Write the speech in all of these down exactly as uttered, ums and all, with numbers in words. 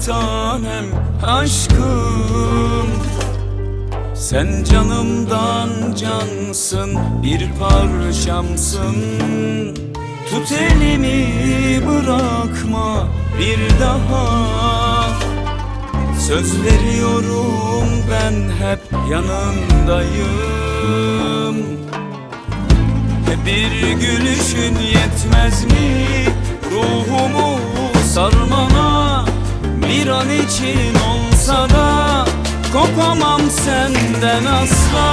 tanem, aşkım. Sen canımdan cansın, bir parçamsın. Tut elimi, bırakma bir daha. Söz veriyorum, ben hep yanındayım. Bir gülüşün yetmez mi ruhumu sarmana? Bir an için olsa da kopamam senden asla.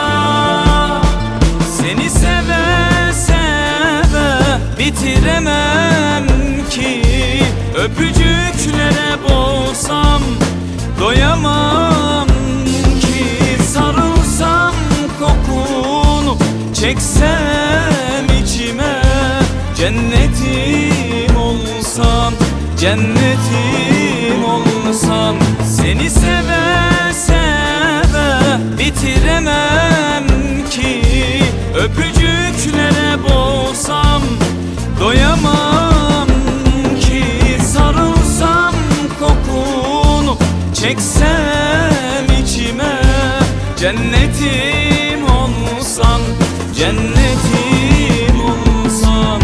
Seni seve seve bitiremem ki. Öpücüklere boğsam doyamam ki. Sarılsam kokunu çeksem içime, cennetim olsam, cennetim olsam. Seni seve seve bitiremem ki. Öpücüklere boğsam doyamam ki. Sarılsam kokunu çeksem içime, cennetim olsam, cennetim olsam.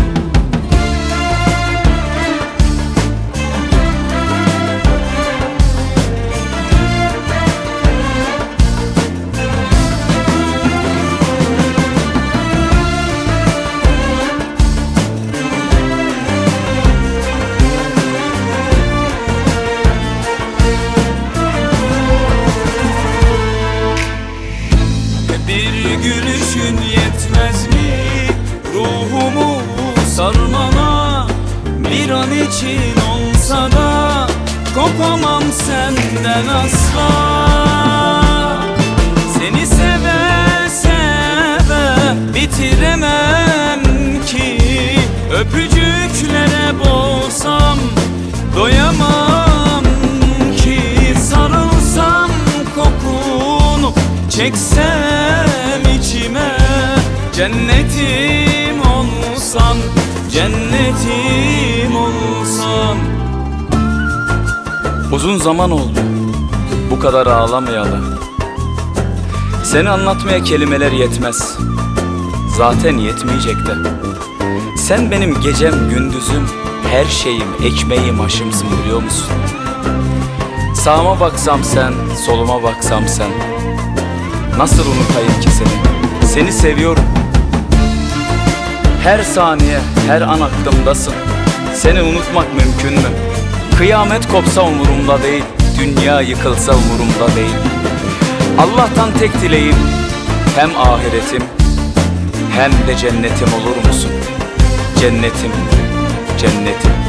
Bir gülüşün yetmez mi ruhumu sarmana? Bir an için olsa da kopamam senden asla. Seni seve seve bitiremem ki. Öpücüklere boğsam doyamam ki. Sarılsam kokunu çeksem içime, cennetim olsam, cennetim olsam. Uzun zaman oldu bu kadar ağlamayalı. Seni anlatmaya kelimeler yetmez, zaten yetmeyecek de. Sen benim gecem gündüzüm, her şeyim, ekmeğim, aşımsın, biliyor musun? Sağıma baksam sen, soluma baksam sen. Nasıl unutayım ki seni? Seni seviyorum. Her saniye, her an aklımdasın. Seni unutmak mümkün mü? Kıyamet kopsa umurumda değil, dünya yıkılsa umurumda değil. Allah'tan tek dileğim, hem ahiretim hem de cennetim olur musun? Cennetim, cennetim.